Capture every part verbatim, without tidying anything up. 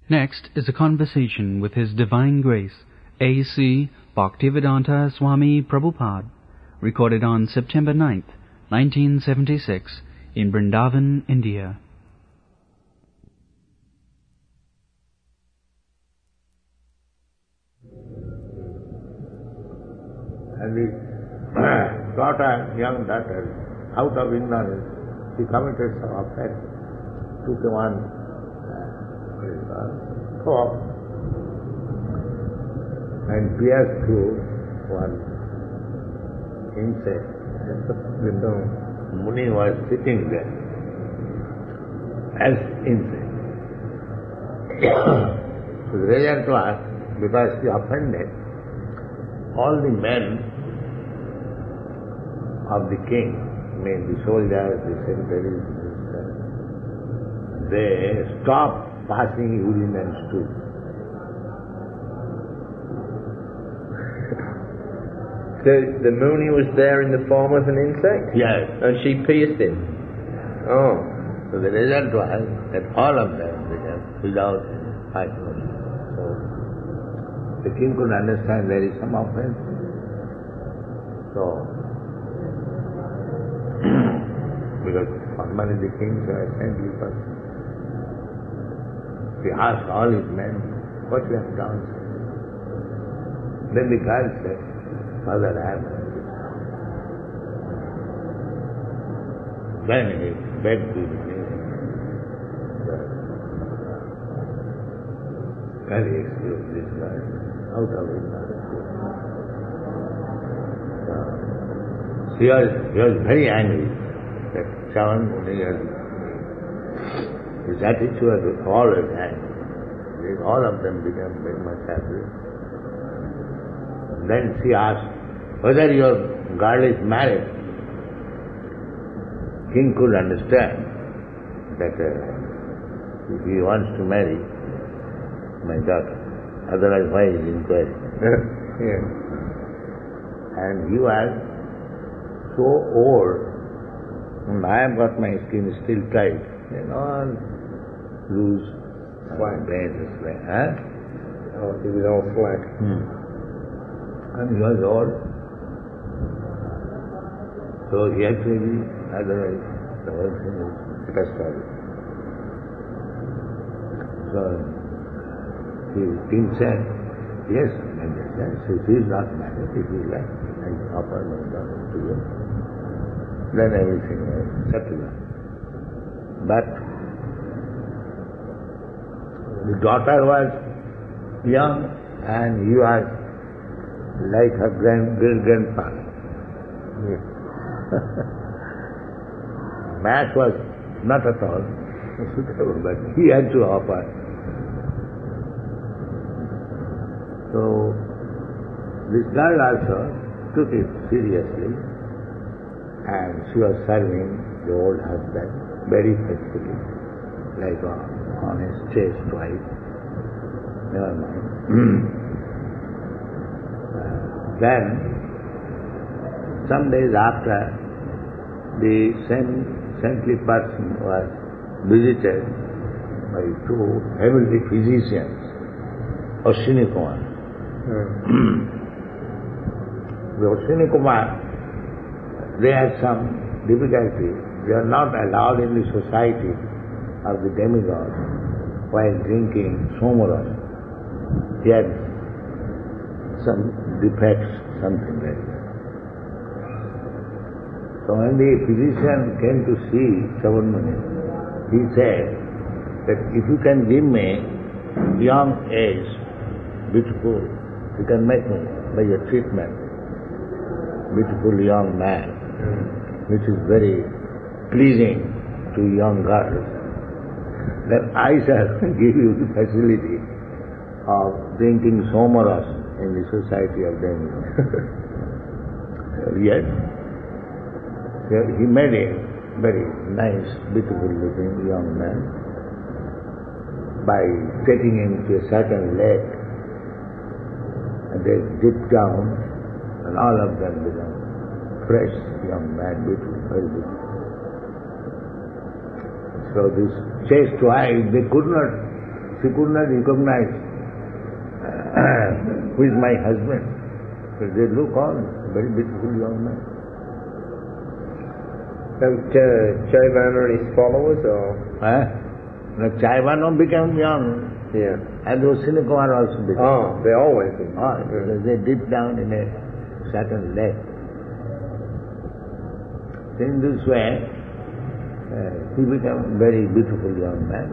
Next is a conversation with His Divine Grace, A C Bhaktivedanta Swami Prabhupada, recorded on September ninth, nineteen seventy-six, in Vrindavan, India. And his daughter, young daughter, out of ignorance, she committed some offense, took one uh, fork and pierced through one insect. And the Muni was sitting there as insect. So the result was, because she offended, all the men of the king, I mean the soldiers, the secretaries, they stopped passing urine and stool. So the Muni was there in the form of an insect? Yes. And she pierced him? Oh. So the result was that all of them became without fighting. So the king could understand there is some offense. So, because normally the kings are a saintly person. He asked all his men, what you have done? Then the girl said, Father, I have done this. Then he begged the king. Can you excuse this guy? Out of ignorance. She was, she was very angry that Chavan Muni has, his attitude was always angry. All of them became very much happy. Then she asked whether your girl is married. King could understand that uh, if he wants to marry my daughter, otherwise why is inquiry? Yeah. And he was so old, and I have got my skin still tight, and all loose, Slack. veins, huh? Oh, he was all slack. Hmm. And he was old. So he actually, otherwise, the whole thing is catastrophic. So the king said, yes, yes, if he is not married, if he is like, I offer my daughter to you. Then everything was settled. But the daughter was young and he was like her grand, great grandfather. Yeah. Match was not at all suitable, but he had to offer. So this girl also took it seriously, and she was serving the old husband very faithfully, like a honest, chaste wife. Never mind. uh, then, some days after, the same saintly person was visited by two heavenly physicians, Ashwini Kumar. Mm. The Ashwini Kumar, they had some difficulty. They are not allowed in the society of the demigod while drinking somaras. He had some defects, something like that. So when the physician came to see Chavan Muni, he said that if you can give me young age, beautiful, you can make me by your treatment, beautiful young man, mm. which is very pleasing to young girls, then I shall give you the facility of drinking somaras in the society of demigods. Yes. He made a very nice, beautiful looking young man by taking him to a certain lake, and they dipped down, and all of them become fresh young man, beautiful, very beautiful. So this chaste wife, they could not she could not recognize uh, who is my husband. But they look on, very beautiful young man. Um, Jaivana and his followers, or? Eh? Now, Jaivana became young. Yeah. And Ashwini Kumar also became. Oh, they always do. Oh, because they deep down in a certain lake. In this way, uh, he became a very beautiful young man.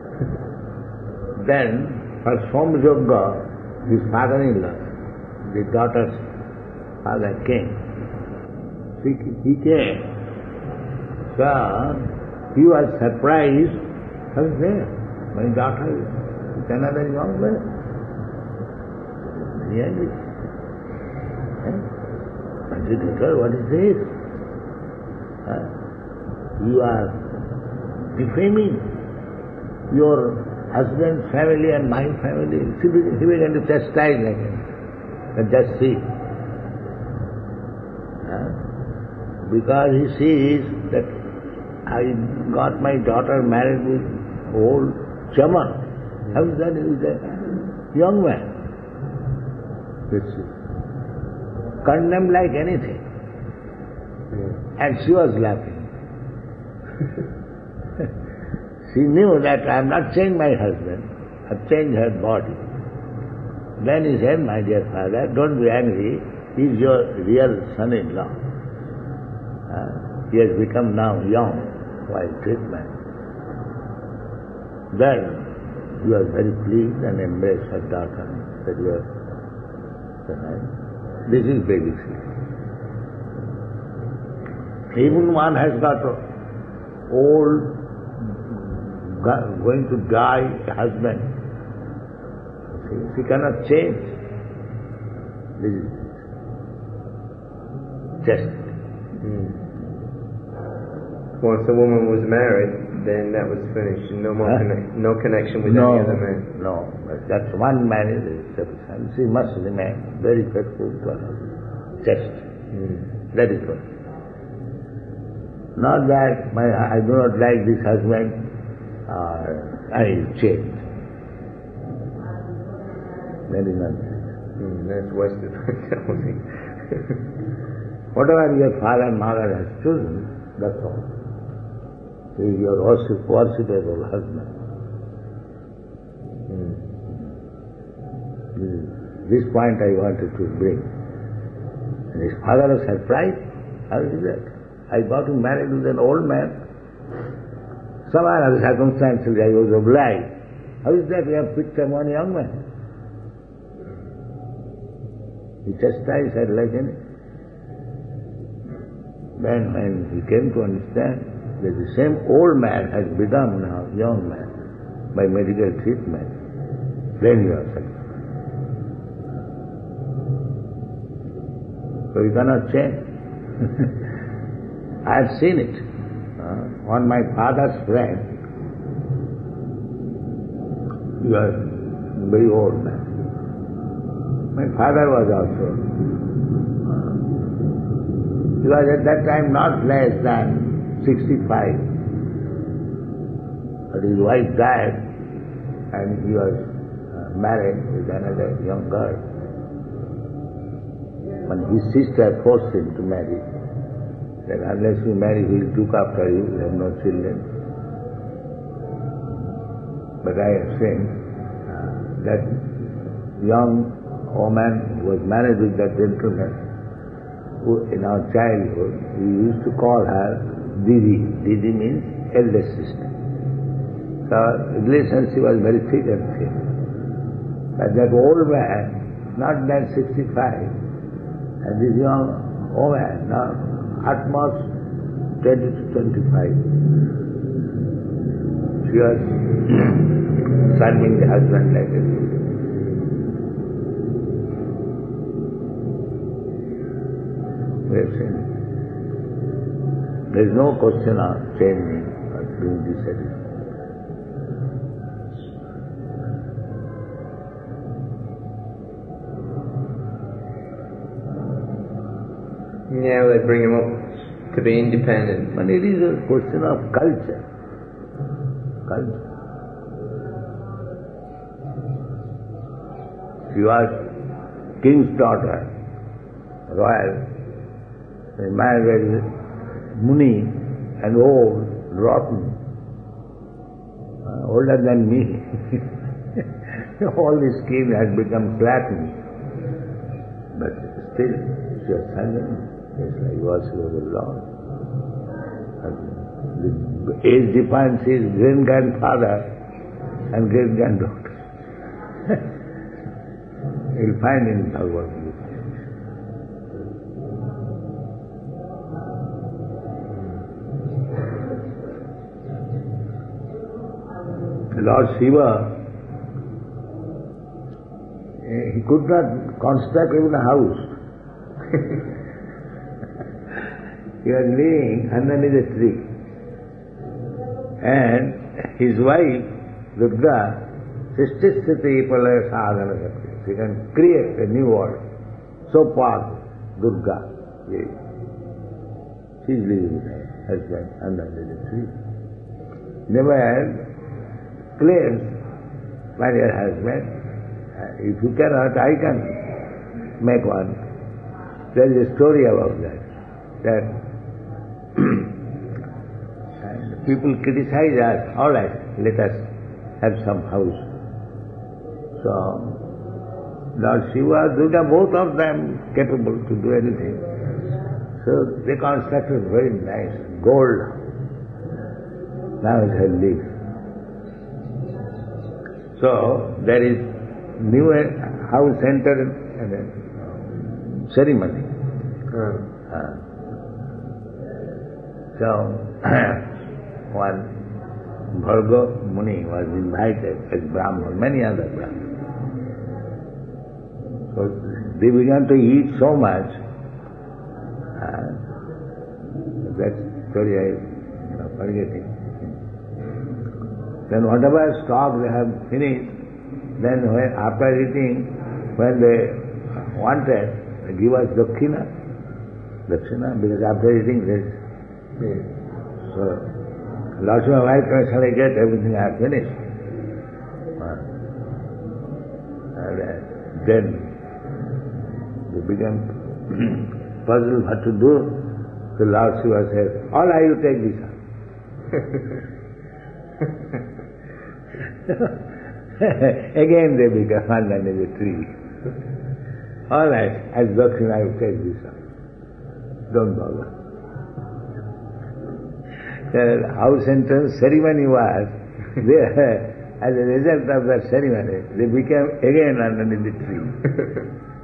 Then, for Somjogga, his father-in-law, the daughter's father came. He, he came. So, he was surprised. I was there. My daughter is another young man. Really? Eh? I said, what is this? Uh, you are defaming your husband's family and my family. He began to chastise like him. And just see. Uh, because he sees that I got my daughter married with old Chaman. How is that? He is a young man. This is condemned like anything. And she was laughing. She knew that I have not changed my husband, I have changed her body. Then he said, my dear father, don't be angry, he is your real son-in-law. Uh, he has become now young while treatment. Then he was very pleased and embraced her daughter, said, you are this is baby sleep. Even one has got an old, going to die husband. She cannot change. This is just. Mm. Once a woman was married, then that was finished. No more huh? conne- no connection with no, any other man. No, that's one marriage is sufficient. She must remain very faithful to her husband. Just. Mm. That is what. Not that my, I do not like this husband, uh, I change. That is nonsense. Mm, that's wasted. Whatever your father and mother has chosen, that's all. He is your worship, worshipable husband. Mm. This, this point I wanted to bring. And his father was surprised. How is that? I got him married with an old man. Some other circumstances I was obliged. How is that we have picked up one young man? He chastised her like anything. Then when he came to understand that the same old man has become now young man by medical treatment, then he was satisfied. So you cannot change. I have seen it. Uh, on my father's friend, he was a very old man. My father was also. Uh, he was at that time not less than sixty-five. But his wife died and he was uh, married with another young girl. When his sister forced him to marry, that unless you marry, he will look after you, you have no children. But I have seen uh, that young woman was married with that gentleman who in our childhood we used to call her Didi. Didi means eldest sister. So relationship was very thick and thin. But that old man, not than sixty-five, and this young woman, now at most twenty to twenty-five. She was serving the husband like this. We have seen it. There is no question of changing or being dissatisfied. Yeah, they bring him up to be independent. But it is a question of culture. Culture. She was king's daughter, royal, married with Muni and old, rotten, uh, older than me. All the skin has become flattened. But still, she was silent, just like worship of the Lord. And the age defines his great-grandfather and great-granddaughter. You'll find in Bhagavad Gita. Lord Shiva, he could not construct even a house. He was living underneath a tree. And his wife, Durga, Sishtisthiti Palaya Sadhana Shakti. She can create a new world. So powerful, Durga. She is living with her husband underneath a tree. Never claims, my dear husband, if you cannot, I can make one. There is a story about that. That and people criticize us, all right, let us have some house. So, Lord Shiva, Durga, both of them capable to do anything. So they constructed very nice gold. Now it has lived. So there is new house center and a ceremony. Uh, Uh, so one Bharga Muni was invited as Brahman, many other Brahmins. So they began to eat so much. Uh, that story I am forgetting. Then whatever stock they have finished, then when, after eating, when they wanted, they give us dakshina. Dakshina, because after eating this. yeah. So, Lord Shiva, why shall I get everything I have finished? Uh, and uh, then they began puzzled what to do. So Lord Shiva said, all right, you take this up. Again they become underneath the tree. All right, as Dakshina, you take this up. Don't bother. The house entrance ceremony was, they, as a result of that ceremony, they became again underneath the tree.